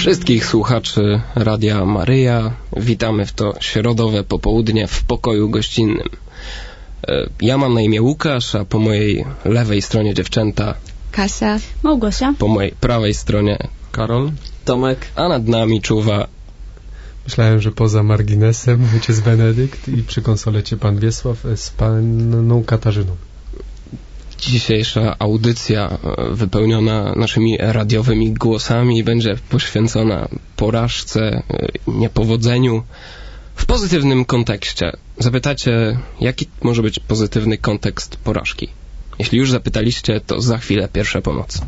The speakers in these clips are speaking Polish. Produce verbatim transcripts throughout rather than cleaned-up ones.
Wszystkich słuchaczy Radia Maryja witamy w to środowe popołudnie w pokoju gościnnym. Ja mam na imię Łukasz, a po mojej lewej stronie dziewczęta Kasia, Małgosia, po mojej prawej stronie Karol, Tomek, a nad nami czuwa... Myślałem, że poza marginesem ojciec Benedykt i przy konsolecie pan Wiesław z panną Katarzyną. Dzisiejsza audycja wypełniona naszymi radiowymi głosami będzie poświęcona porażce, niepowodzeniu w pozytywnym kontekście. Zapytacie, jaki może być pozytywny kontekst porażki? Jeśli już zapytaliście, to za chwilę pierwsza pomoc.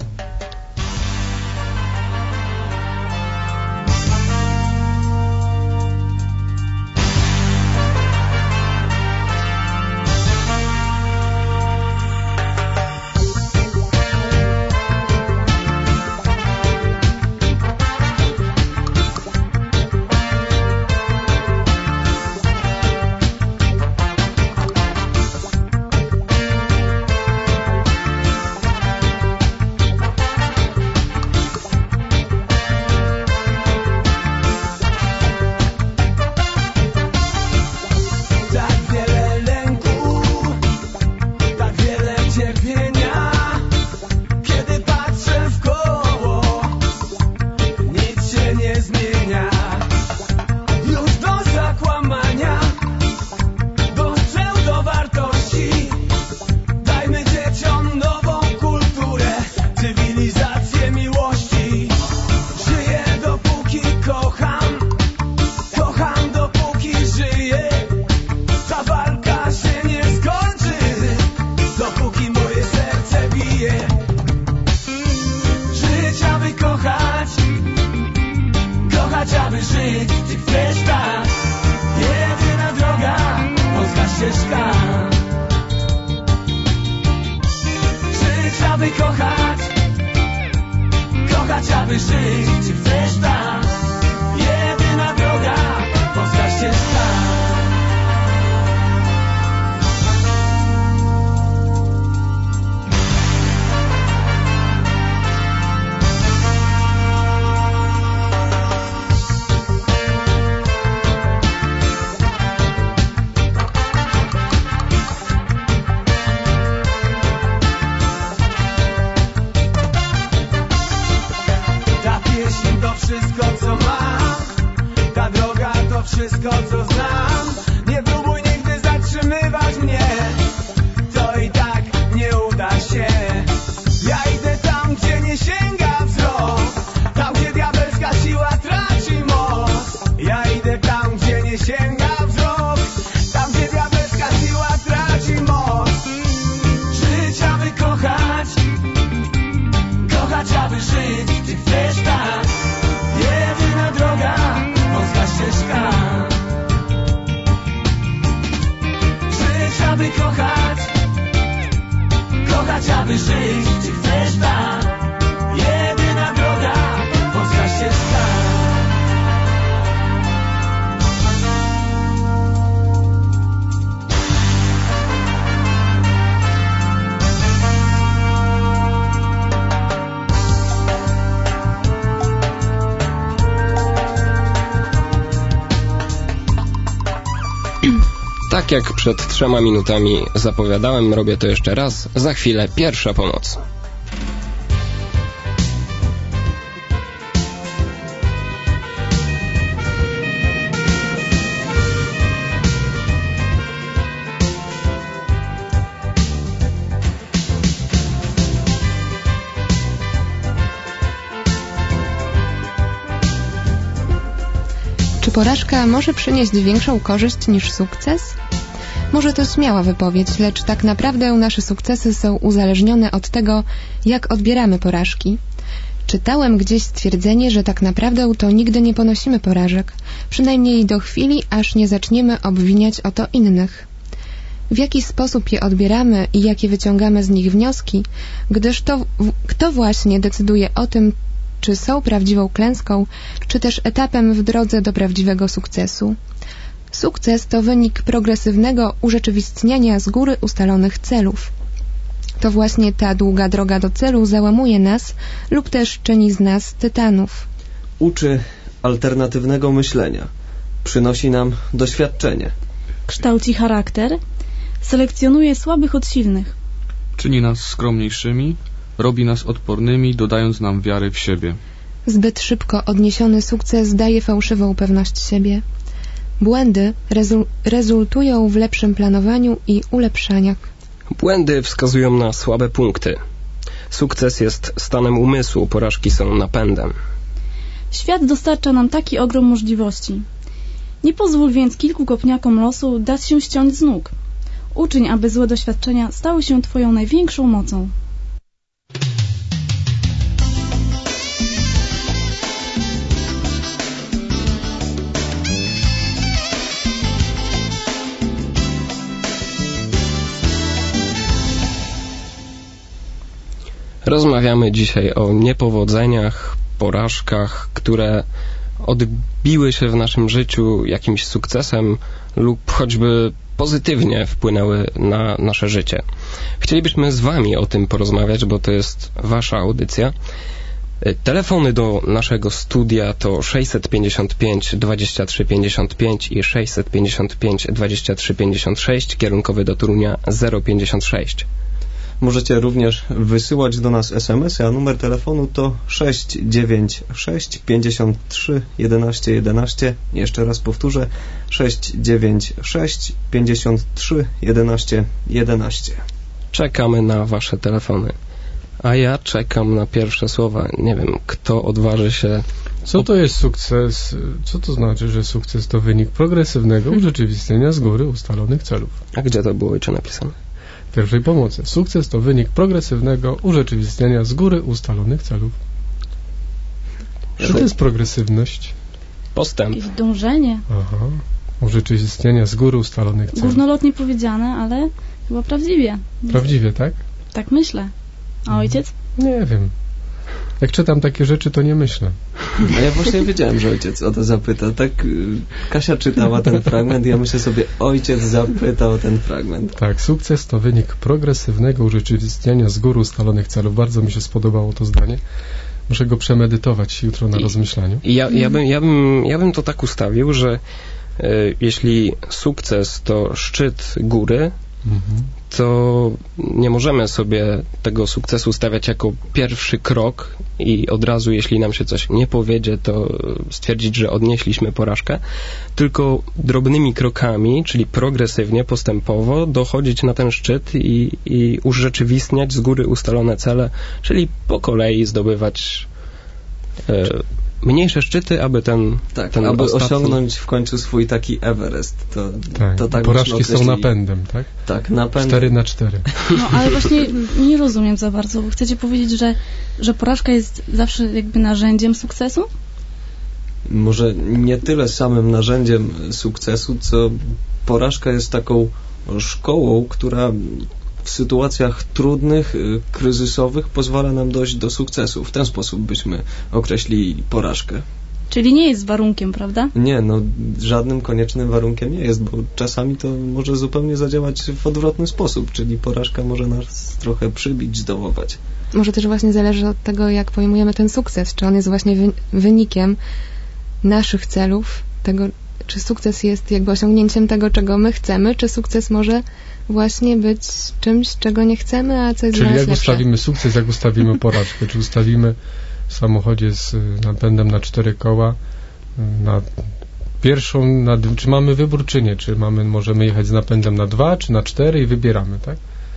Tak jak przed trzema minutami zapowiadałem, robię to jeszcze raz. Za chwilę pierwsza pomoc. Czy porażka może przynieść większą korzyść niż sukces? Może to śmiała wypowiedź, lecz tak naprawdę nasze sukcesy są uzależnione od tego, jak odbieramy porażki. Czytałem gdzieś stwierdzenie, że tak naprawdę to nigdy nie ponosimy porażek, przynajmniej do chwili, aż nie zaczniemy obwiniać o to innych. W jaki sposób je odbieramy i jakie wyciągamy z nich wnioski, gdyż to kto właśnie decyduje o tym, czy są prawdziwą klęską, czy też etapem w drodze do prawdziwego sukcesu. Sukces to wynik progresywnego urzeczywistniania z góry ustalonych celów. To właśnie ta długa droga do celu załamuje nas lub też czyni z nas tytanów. uczy alternatywnego myślenia, przynosi nam doświadczenie, kształci charakter, selekcjonuje słabych od silnych, czyni nas skromniejszymi, robi nas odpornymi, dodając nam wiary w siebie. Zbyt szybko odniesiony sukces daje fałszywą pewność siebie. Błędy rezu- rezultują w lepszym planowaniu i ulepszaniach. Błędy wskazują na słabe punkty. Sukces jest stanem umysłu, porażki są napędem. Świat dostarcza nam taki ogrom możliwości. Nie pozwól więc kilku kopniakom losu dać się ściąć z nóg. Uczyń, aby złe doświadczenia stały się twoją największą mocą. Rozmawiamy dzisiaj o niepowodzeniach, porażkach, które odbiły się w naszym życiu jakimś sukcesem lub choćby pozytywnie wpłynęły na nasze życie. Chcielibyśmy z wami o tym porozmawiać, bo to jest wasza audycja. Telefony do naszego studia to sześćset pięćdziesiąt pięć dwadzieścia trzy pięćdziesiąt pięć i sześćset pięćdziesiąt pięć dwadzieścia trzy pięćdziesiąt sześć, kierunkowy do Torunia zero pięćdziesiąt sześć. Możecie również wysyłać do nas es em esy, a numer telefonu to sześć dziewięć sześć pięćdziesiąt trzy jedenaście jedenaście. Jeszcze raz powtórzę, sześć dziewięć sześć pięćdziesiąt trzy jedenaście jedenaście. Czekamy na wasze telefony. A ja czekam na pierwsze słowa. Nie wiem, kto odważy się... Co to jest sukces? Co to znaczy, że sukces to wynik progresywnego urzeczywistnienia z góry ustalonych celów? A gdzie to było ojcze napisane? Pierwszej pomocy. Sukces to wynik progresywnego urzeczywistnienia z góry ustalonych celów. Co to jest progresywność? Postęp. Jakieś dążenie. Aha. Urzeczywistnienia z góry ustalonych celów. Górnolotnie powiedziane, ale chyba prawdziwie. Prawdziwie, tak? Tak myślę. A ojciec? Nie wiem. Jak czytam takie rzeczy, to nie myślę. A ja właśnie wiedziałem, że ojciec o to zapyta. Tak Kasia czytała ten fragment, ja myślę sobie, ojciec zapytał o ten fragment. Tak, sukces to wynik progresywnego urzeczywistnienia z góry ustalonych celów. Bardzo mi się spodobało to zdanie. Muszę go przemedytować jutro na I, rozmyślaniu. Ja, ja, bym, ja, bym, ja bym to tak ustawił, że y, jeśli sukces to szczyt góry, mhm. to nie możemy sobie tego sukcesu stawiać jako pierwszy krok i od razu, jeśli nam się coś nie powiedzie, to stwierdzić, że odnieśliśmy porażkę, tylko drobnymi krokami, czyli progresywnie, postępowo dochodzić na ten szczyt i, i urzeczywistniać z góry ustalone cele, czyli po kolei zdobywać e, mniejsze szczyty, aby ten tak, ten aby ostatni... osiągnąć w końcu swój taki Everest. To tak, to tak porażki są napędem, tak? Tak, napędem. cztery na cztery. No, ale właśnie nie rozumiem za bardzo, bo chcecie powiedzieć, że, że porażka jest zawsze jakby narzędziem sukcesu? Może nie tyle samym narzędziem sukcesu, co porażka jest taką szkołą, która w sytuacjach trudnych, kryzysowych pozwala nam dojść do sukcesu. W ten sposób byśmy określili porażkę. Czyli nie jest warunkiem, prawda? Nie, no żadnym koniecznym warunkiem nie jest, bo czasami to może zupełnie zadziałać w odwrotny sposób, czyli porażka może nas trochę przybić, zdołować. Może też właśnie zależy od tego, jak pojmujemy ten sukces. Czy on jest właśnie wy- wynikiem naszych celów, tego, czy sukces jest jakby osiągnięciem tego, czego my chcemy, czy sukces może właśnie być czymś, czego nie chcemy, a co jest Czyli dla nas jak lepsze. ustawimy sukces, jak ustawimy porażkę, czy ustawimy w samochodzie z napędem na cztery koła, na pierwszą, na, czy mamy wybór, czy nie, czy mamy, możemy jechać z napędem na dwa, czy na cztery i wybieramy, tak?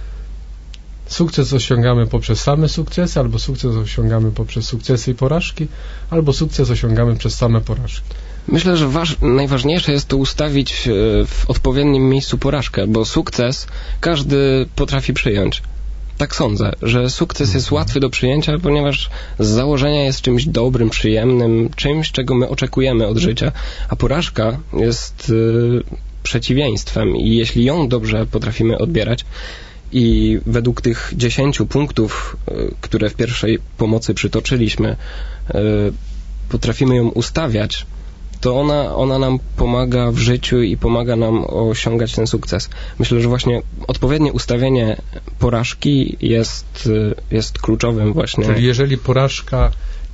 Sukces osiągamy poprzez same sukcesy, albo sukces osiągamy poprzez sukcesy i porażki, albo sukces osiągamy przez same porażki. Myślę, że waż, najważniejsze jest to ustawić w, w odpowiednim miejscu porażkę, bo sukces każdy potrafi przyjąć. Tak sądzę, że sukces jest łatwy do przyjęcia, ponieważ z założenia jest czymś dobrym, przyjemnym, czymś, czego my oczekujemy od życia, a porażka jest y, przeciwieństwem i jeśli ją dobrze potrafimy odbierać i według tych dziesięciu punktów, y, które w pierwszej pomocy przytoczyliśmy, y, potrafimy ją ustawiać, to ona, ona nam pomaga w życiu i pomaga nam osiągać ten sukces. Myślę, że właśnie odpowiednie ustawienie porażki jest, jest kluczowym właśnie. Czyli jeżeli porażka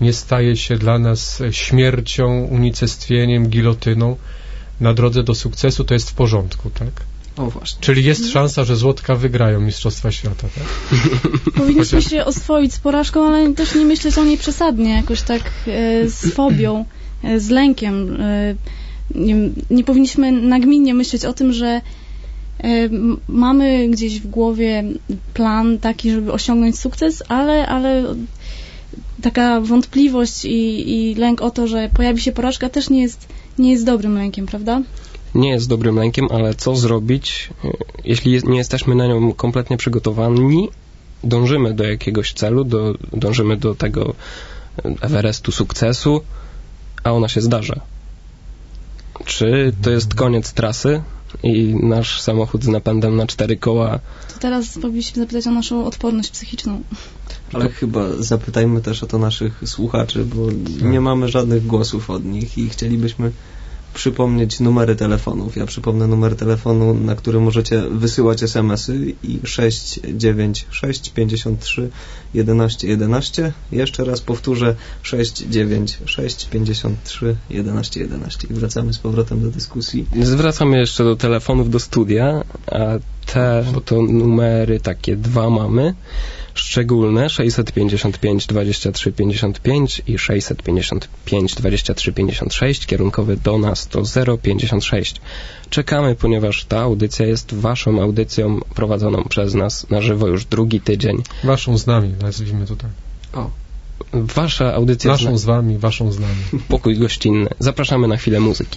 nie staje się dla nas śmiercią, unicestwieniem, gilotyną na drodze do sukcesu, to jest w porządku, tak? O właśnie. Czyli jest szansa, że Złotka wygrają Mistrzostwa Świata, tak? Powinniśmy Chociaż... się oswoić z porażką, ale też nie myśleć o niej przesadnie, jakoś tak e, z fobią, e, z lękiem. E, nie, nie powinniśmy nagminnie myśleć o tym, że e, mamy gdzieś w głowie plan taki, żeby osiągnąć sukces, ale, ale taka wątpliwość i, i lęk o to, że pojawi się porażka, też nie jest, nie jest dobrym lękiem, prawda? Nie jest dobrym lękiem, ale co zrobić, jeśli nie jesteśmy na nią kompletnie przygotowani, dążymy do jakiegoś celu, do, dążymy do tego Everestu sukcesu, a ona się zdarza. Czy to jest koniec trasy i nasz samochód z napędem na cztery koła... To teraz powinniśmy zapytać o naszą odporność psychiczną. Ale chyba zapytajmy też o to naszych słuchaczy, bo nie mamy żadnych głosów od nich i chcielibyśmy przypomnieć numery telefonów. Ja przypomnę numer telefonu, na który możecie wysyłać es em esy i sześć dziewięć sześć pięćdziesiąt trzy jedenaście jedenaście. Jeszcze raz powtórzę sześć dziewięć sześć pięćdziesiąt trzy jedenaście jedenaście. I wracamy z powrotem do dyskusji. Zwracamy jeszcze do telefonów do studia, a te to numery takie dwa mamy. Szczególne sześćset pięćdziesiąt pięć dwadzieścia trzy pięćdziesiąt pięć i sześćset pięćdziesiąt pięć dwadzieścia trzy pięćdziesiąt sześć, kierunkowy do nas to zero pięćdziesiąt sześć. Czekamy, ponieważ ta audycja jest waszą audycją prowadzoną przez nas na żywo już drugi tydzień. Waszą z nami, nazwijmy to tak. O, wasza audycja Naszą z wami, waszą z nami. Pokój gościnny. Zapraszamy na chwilę muzyki.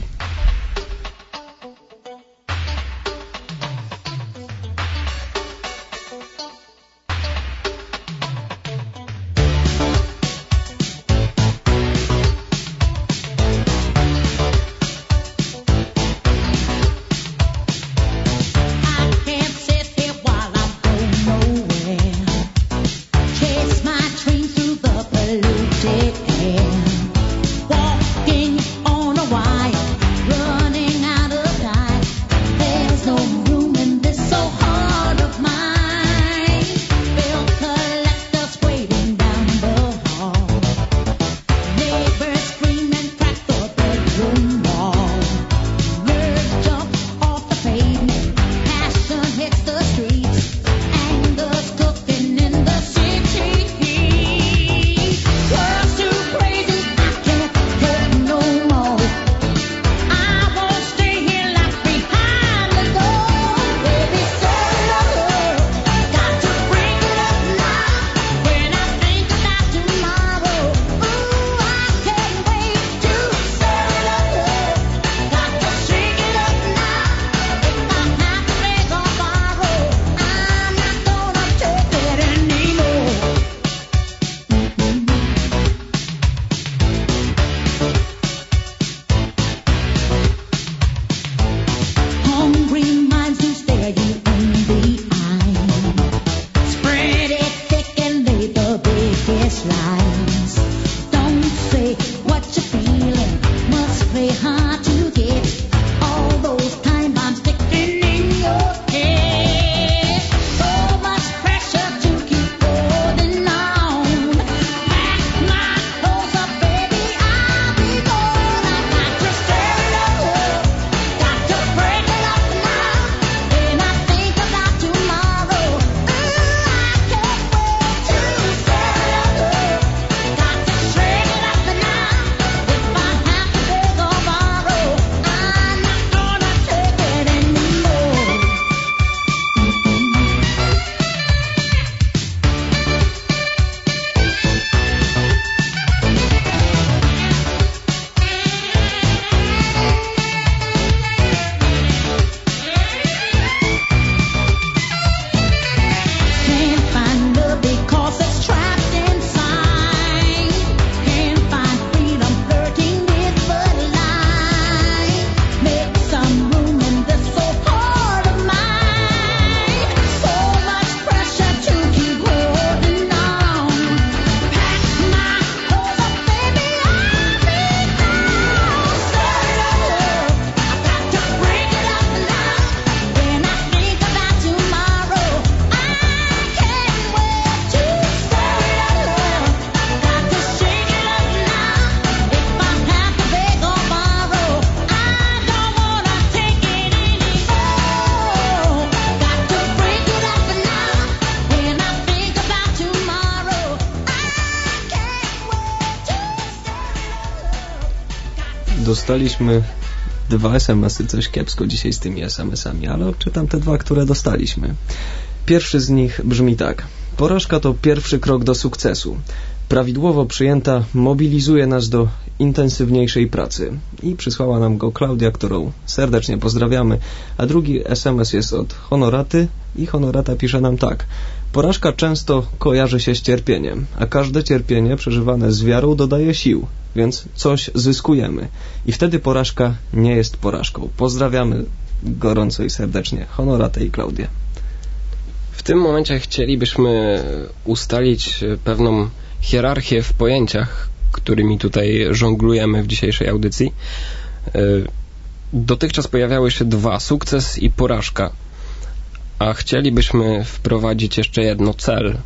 Dostaliśmy dwa es em esy, coś kiepsko dzisiaj z tymi es em esami, ale odczytam te dwa, które dostaliśmy. Pierwszy z nich brzmi tak. Porażka to pierwszy krok do sukcesu. Prawidłowo przyjęta mobilizuje nas do intensywniejszej pracy. I przysłała nam go Klaudia, którą serdecznie pozdrawiamy. A drugi es em es jest od Honoraty i Honorata pisze nam tak. Porażka często kojarzy się z cierpieniem, a każde cierpienie przeżywane z wiarą dodaje sił, więc coś zyskujemy. I wtedy porażka nie jest porażką. Pozdrawiamy gorąco i serdecznie Honoratę i Klaudię. W tym momencie chcielibyśmy ustalić pewną hierarchię w pojęciach, którymi tutaj żonglujemy w dzisiejszej audycji. Dotychczas pojawiały się dwa, sukces i porażka. A chcielibyśmy wprowadzić jeszcze jedno, cel,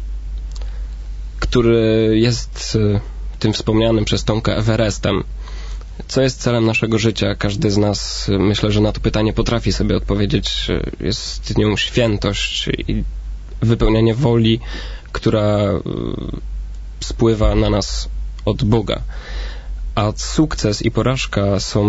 który jest tym wspomnianym przez Tomka Everestem. Co jest celem naszego życia? Każdy z nas, myślę, że na to pytanie potrafi sobie odpowiedzieć. Jest nią świętość i wypełnianie woli, która spływa na nas od Boga. A sukces i porażka są,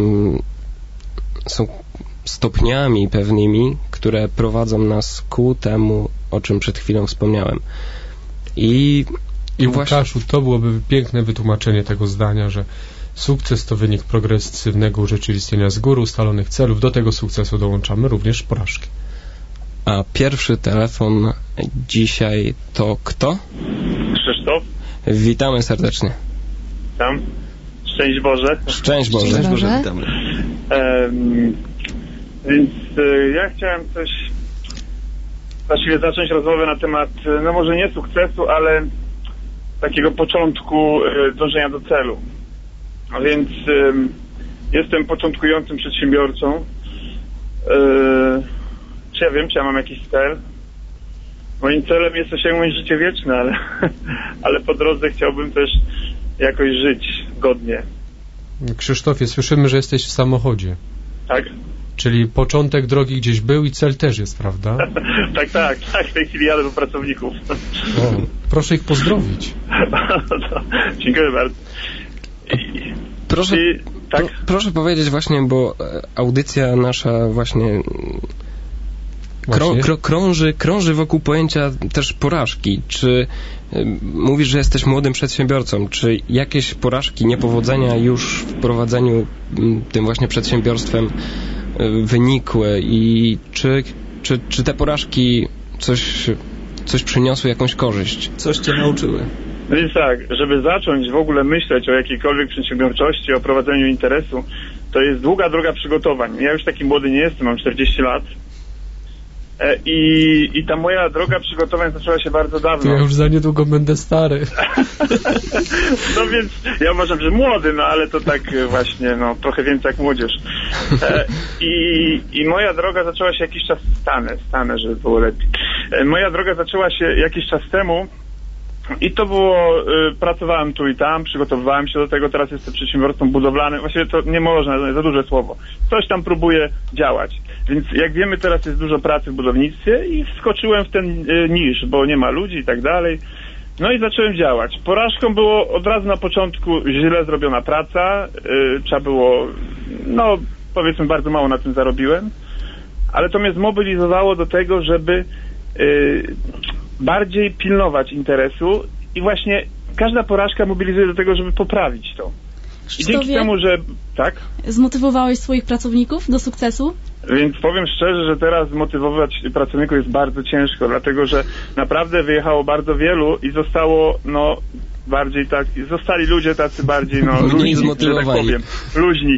są stopniami pewnymi, które prowadzą nas ku temu, o czym przed chwilą wspomniałem. I, I właśnie... Łukaszu, to byłoby piękne wytłumaczenie tego zdania, że sukces to wynik progresywnego urzeczywistnienia z góry ustalonych celów. Do tego sukcesu dołączamy również porażki. A pierwszy telefon dzisiaj to kto? Krzysztof. Witamy serdecznie. Tam. Szczęść Boże. Szczęść Boże. Szczęść Boże. Witamy. Um, więc y, ja chciałem coś właściwie zacząć rozmowę na temat, no może nie sukcesu, ale takiego początku y, dążenia do celu. A więc y, jestem początkującym przedsiębiorcą. Y, czy ja wiem, czy ja mam jakiś cel? Moim celem jest osiągnąć życie wieczne, ale, ale po drodze chciałbym też jakoś żyć godnie. Krzysztofie, słyszymy, że jesteś w samochodzie. Tak? Czyli początek drogi gdzieś był i cel też jest, prawda? tak, tak, tak. W tej chwili jadę do pracowników. O, proszę ich pozdrowić. no, dziękuję bardzo. I, proszę, i, tak? pro, proszę powiedzieć właśnie, bo audycja nasza właśnie... Krą, krą, krąży, krąży wokół pojęcia też porażki. Czy y, mówisz, że jesteś młodym przedsiębiorcą? Czy jakieś porażki, niepowodzenia już w prowadzeniu y, tym właśnie przedsiębiorstwem y, wynikły? I czy, czy, czy te porażki coś, coś przyniosły, jakąś korzyść? Coś cię nauczyły? No więc tak, żeby zacząć w ogóle myśleć o jakiejkolwiek przedsiębiorczości, o prowadzeniu interesu, to jest długa droga przygotowań. Ja już taki młody nie jestem, mam czterdzieści lat. I, I ta moja droga przygotowań zaczęła się bardzo dawno. Ja już za niedługo będę stary. No więc ja uważam, że młody, no ale to tak właśnie, no trochę więcej jak młodzież. I, i moja droga zaczęła się jakiś czas, stanę, stanę, żeby było lepiej. Moja droga zaczęła się jakiś czas temu i to było, y, pracowałem tu i tam, przygotowywałem się do tego, teraz jestem przedsiębiorcą budowlanym, właściwie to nie można, za duże słowo. Coś tam próbuję działać. Więc jak wiemy, teraz jest dużo pracy w budownictwie i wskoczyłem w ten y, nisz, bo nie ma ludzi i tak dalej. No i zacząłem działać. Porażką było od razu na początku źle zrobiona praca, y, trzeba było, no powiedzmy bardzo mało na tym zarobiłem, ale to mnie zmobilizowało do tego, żeby y, bardziej pilnować interesu i właśnie każda porażka mobilizuje do tego, żeby poprawić to. I dzięki temu, że... Tak? Zmotywowałeś swoich pracowników do sukcesu? Więc powiem szczerze, że teraz zmotywować pracowników jest bardzo ciężko, dlatego że naprawdę wyjechało bardzo wielu i zostało, no, bardziej tak, zostali ludzie tacy bardziej, no, luźni, że tak powiem, luźni.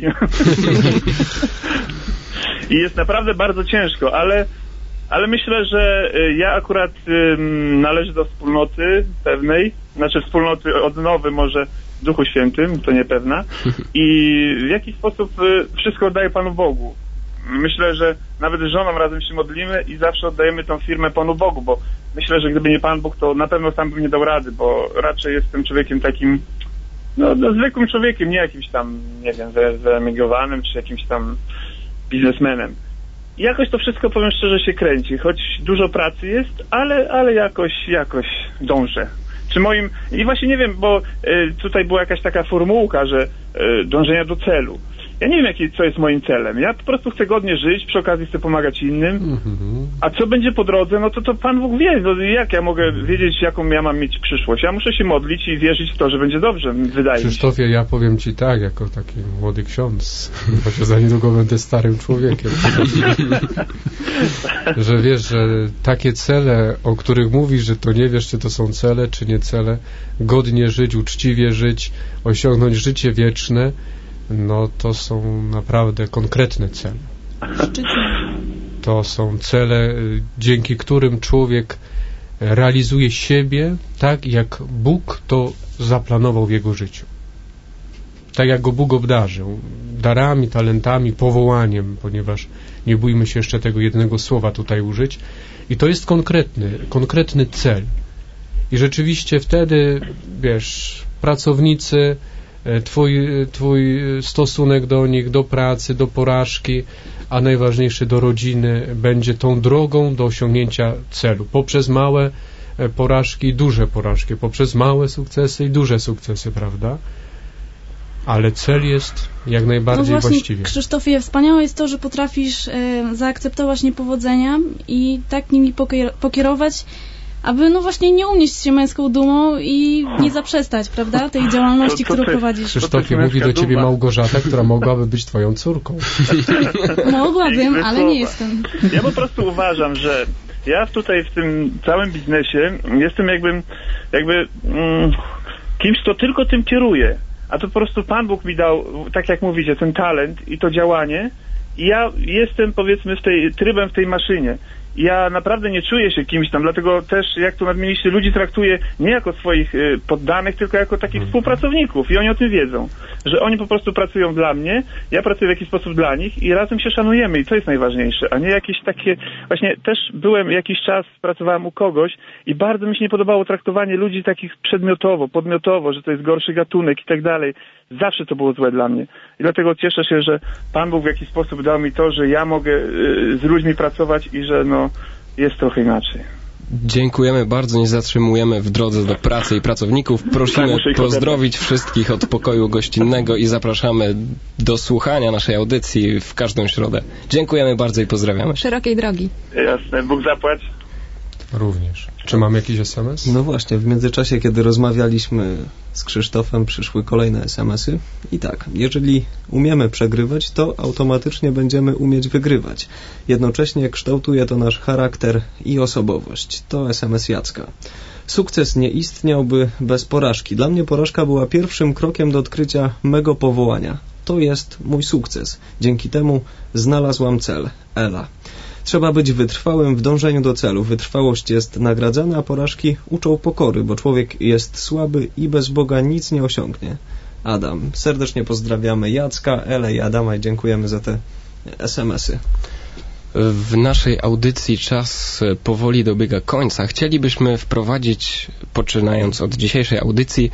I jest naprawdę bardzo ciężko, ale ale myślę, że ja akurat um, należę do wspólnoty pewnej, znaczy wspólnoty odnowy może w Duchu Świętym, to niepewna, i w jakiś sposób wszystko oddaję Panu Bogu. Myślę, że nawet z żoną razem się modlimy i zawsze oddajemy tą firmę Panu Bogu, bo myślę, że gdyby nie Pan Bóg, to na pewno sam bym nie dał rady, bo raczej jestem człowiekiem takim, no, no zwykłym człowiekiem, nie jakimś tam, nie wiem, wyemigrowanym, czy jakimś tam biznesmenem. I jakoś to wszystko, powiem szczerze, się kręci, choć dużo pracy jest, ale, ale jakoś, jakoś dążę. Czy moim... I właśnie nie wiem, bo y, tutaj była jakaś taka formułka, że y, dążenia do celu. Ja nie wiem, jaki, co jest moim celem. Ja po prostu chcę godnie żyć, przy okazji chcę pomagać innym. Mm-hmm. A co będzie po drodze, no to, to Pan Bóg wie. No, jak ja mogę wiedzieć, jaką ja mam mieć przyszłość? Ja muszę się modlić i wierzyć w to, że będzie dobrze, wydaje Krzysztofie, mi się. Ja powiem Ci tak, jako taki młody ksiądz, chociaż za niedługo będę starym człowiekiem, że wiesz, że takie cele, o których mówisz, że to nie wiesz, czy to są cele, czy nie cele, godnie żyć, uczciwie żyć, osiągnąć życie wieczne, no to są naprawdę konkretne cele. To są cele, dzięki którym człowiek realizuje siebie tak, jak Bóg to zaplanował w jego życiu. Tak jak go Bóg obdarzył. Darami, talentami, powołaniem, ponieważ nie bójmy się jeszcze tego jednego słowa tutaj użyć. I to jest konkretny, konkretny cel. I rzeczywiście wtedy, wiesz, pracownicy, Twój, twój stosunek do nich, do pracy, do porażki, a najważniejsze do rodziny będzie tą drogą do osiągnięcia celu. Poprzez małe porażki i duże porażki, poprzez małe sukcesy i duże sukcesy, prawda? Ale cel jest jak najbardziej no właśnie, właściwie. Krzysztofie, wspaniałe jest to, że potrafisz e, zaakceptować niepowodzenia i tak nimi pokier- pokierować, aby no właśnie nie unieść się męską dumą i nie zaprzestać, prawda, tej działalności, to, to, to którą prowadzisz. Krzysztofie, mówi do ciebie duma. Małgorzata, która mogłaby być twoją córką. Mogłabym, ale nie jestem. Ja po prostu uważam, że ja tutaj w tym całym biznesie jestem jakby, jakby mm, kimś, kto tylko tym kieruje. A to po prostu Pan Bóg mi dał, tak jak mówicie, ten talent i to działanie. I ja jestem, powiedzmy, w tej, trybem w tej maszynie. Ja naprawdę nie czuję się kimś tam, dlatego też, jak tu nadmieniliście, ludzi traktuję nie jako swoich y, poddanych, tylko jako takich współpracowników i oni o tym wiedzą, że oni po prostu pracują dla mnie, ja pracuję w jakiś sposób dla nich i razem się szanujemy i to jest najważniejsze, a nie jakieś takie, właśnie też byłem jakiś czas, pracowałem u kogoś i bardzo mi się nie podobało traktowanie ludzi takich przedmiotowo, podmiotowo, że to jest gorszy gatunek i tak dalej. Zawsze to było złe dla mnie i dlatego cieszę się, że Pan Bóg w jakiś sposób dał mi to, że ja mogę y, z ludźmi pracować i że no jest trochę inaczej. Dziękujemy bardzo, nie zatrzymujemy w drodze do pracy i pracowników. Prosimy pozdrowić wszystkich od pokoju gościnnego i zapraszamy do słuchania naszej audycji w każdą środę. Dziękujemy bardzo i pozdrawiamy. Szerokiej drogi. Jasne, Bóg zapłać. Również. Czy mamy jakiś es em es? No właśnie, w międzyczasie, kiedy rozmawialiśmy z Krzysztofem, przyszły kolejne es em esy. I tak, jeżeli umiemy przegrywać, to automatycznie będziemy umieć wygrywać. Jednocześnie kształtuje to nasz charakter i osobowość. To es em es Jacka. Sukces nie istniałby bez porażki. Dla mnie porażka była pierwszym krokiem do odkrycia mego powołania. To jest mój sukces. Dzięki temu znalazłam cel. Ela. Trzeba być wytrwałym w dążeniu do celu. Wytrwałość jest nagradzana, a porażki uczą pokory, bo człowiek jest słaby i bez Boga nic nie osiągnie. Adam. Serdecznie pozdrawiamy Jacka, Elę i Adama i dziękujemy za te es em esy. W naszej audycji czas powoli dobiega końca. Chcielibyśmy wprowadzić, poczynając od dzisiejszej audycji,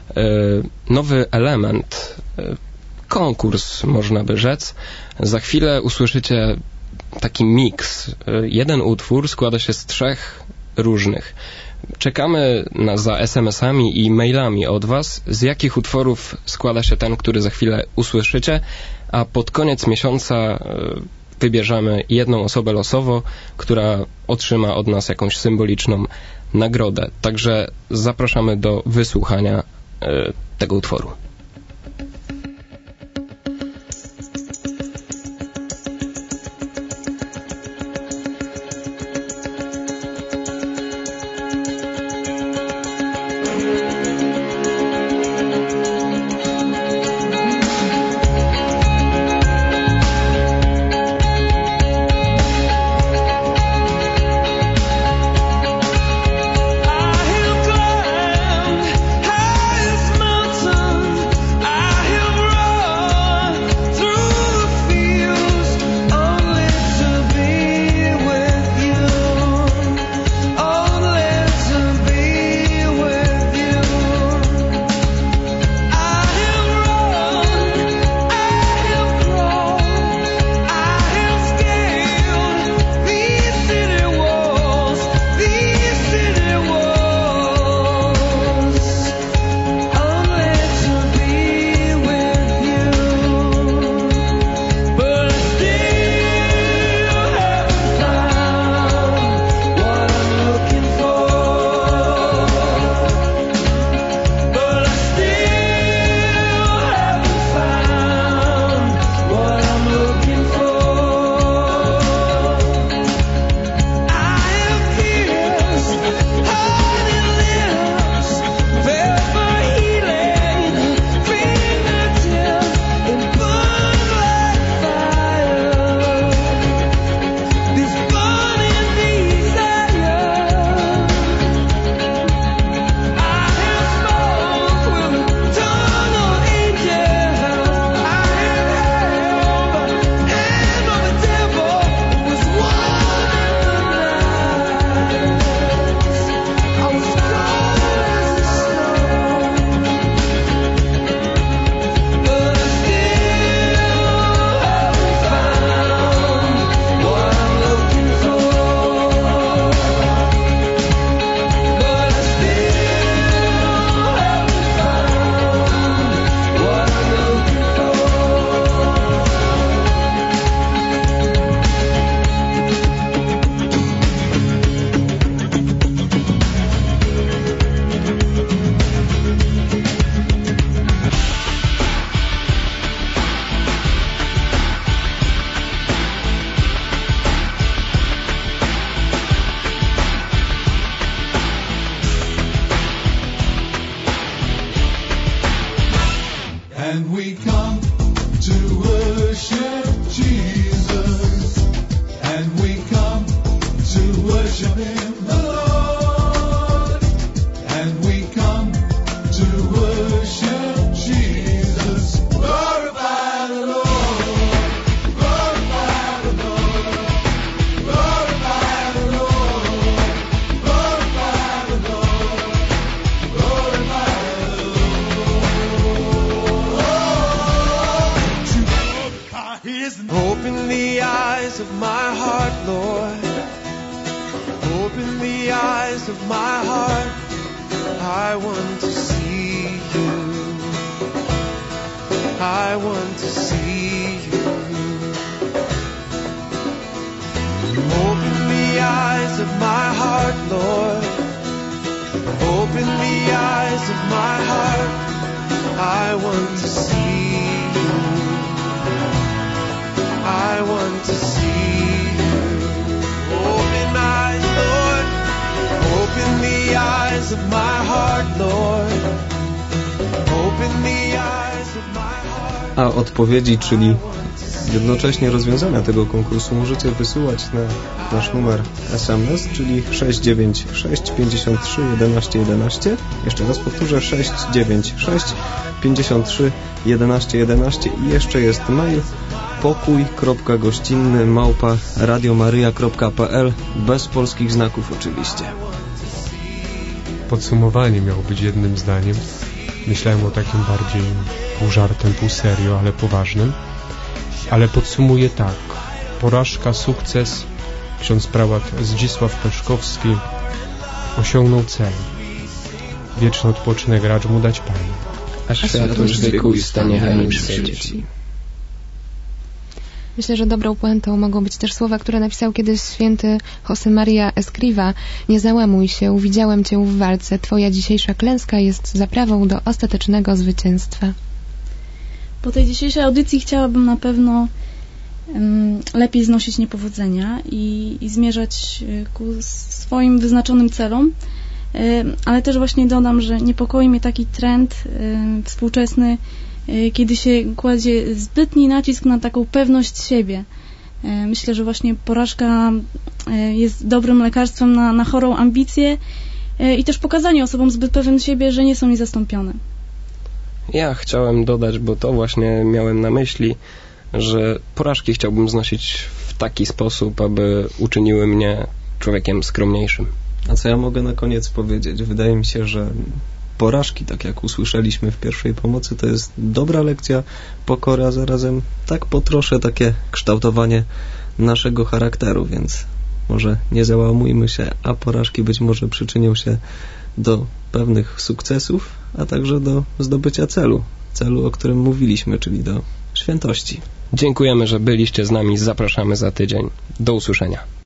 nowy element, konkurs, można by rzec. Za chwilę usłyszycie taki miks. Jeden utwór składa się z trzech różnych. Czekamy na, za es em esami i mailami od Was, z jakich utworów składa się ten, który za chwilę usłyszycie, a pod koniec miesiąca wybierzemy jedną osobę losowo, która otrzyma od nas jakąś symboliczną nagrodę. Także zapraszamy do wysłuchania tego utworu. I have climbed highest mountain my heart, I want to see you. I want to see you. Open the eyes of my heart, Lord. Open the eyes of my heart. I want to see you. I want to see you. Open eyes, Lord. Open the eyes of my heart, Lord. Open the eyes of my heart. A odpowiedzi, czyli jednocześnie rozwiązania tego konkursu możecie wysyłać na nasz numer S M S, czyli sześć dziewięć sześć pięćdziesiąt trzy jedenaście jedenaście. Jeszcze raz powtórzę, sześć dziewięć sześć pięćdziesiąt trzy jedenaście jedenaście i jeszcze jest mail pokój kropka gościnny małpa radiomaryja kropka p l, bez polskich znaków oczywiście. Podsumowanie miało być jednym zdaniem. Myślałem o takim bardziej pół żartem, pół serio, ale poważnym. Ale podsumuję tak. Porażka, sukces. Ksiądz prałat Zdzisław Peszkowski osiągnął cel. Wieczny odpoczynek racz mu dać Panie. A światłość wiekuista niechaj mi przyświeci. Myślę, że dobrą puentą mogą być też słowa, które napisał kiedyś święty Josemaria Escriva. Nie załamuj się, widziałem Cię w walce. Twoja dzisiejsza klęska jest zaprawą do ostatecznego zwycięstwa. Po tej dzisiejszej audycji chciałabym na pewno um, lepiej znosić niepowodzenia i, i zmierzać ku swoim wyznaczonym celom, um, ale też właśnie dodam, że niepokoi mnie taki trend um, współczesny, um, kiedy się kładzie zbytni nacisk na taką pewność siebie. Um, myślę, że właśnie porażka um, jest dobrym lekarstwem na, na chorą ambicję um, i też pokazanie osobom zbyt pewnym siebie, że nie są niezastąpione. Ja chciałem dodać, bo to właśnie miałem na myśli, że porażki chciałbym znosić w taki sposób, aby uczyniły mnie człowiekiem skromniejszym. A co ja mogę na koniec powiedzieć? Wydaje mi się, że porażki, tak jak usłyszeliśmy w pierwszej pomocy, to jest dobra lekcja pokory, a zarazem tak po trosze takie kształtowanie naszego charakteru, więc może nie załamujmy się, a porażki być może przyczynią się do pewnych sukcesów, a także do zdobycia celu, celu, o którym mówiliśmy, czyli do świętości. Dziękujemy, że byliście z nami. Zapraszamy za tydzień. Do usłyszenia.